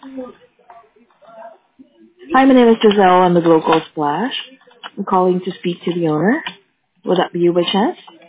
Hi, my name is Giselle. I'm the local Splash. I'm calling to speak to the owner. Would that be you by chance?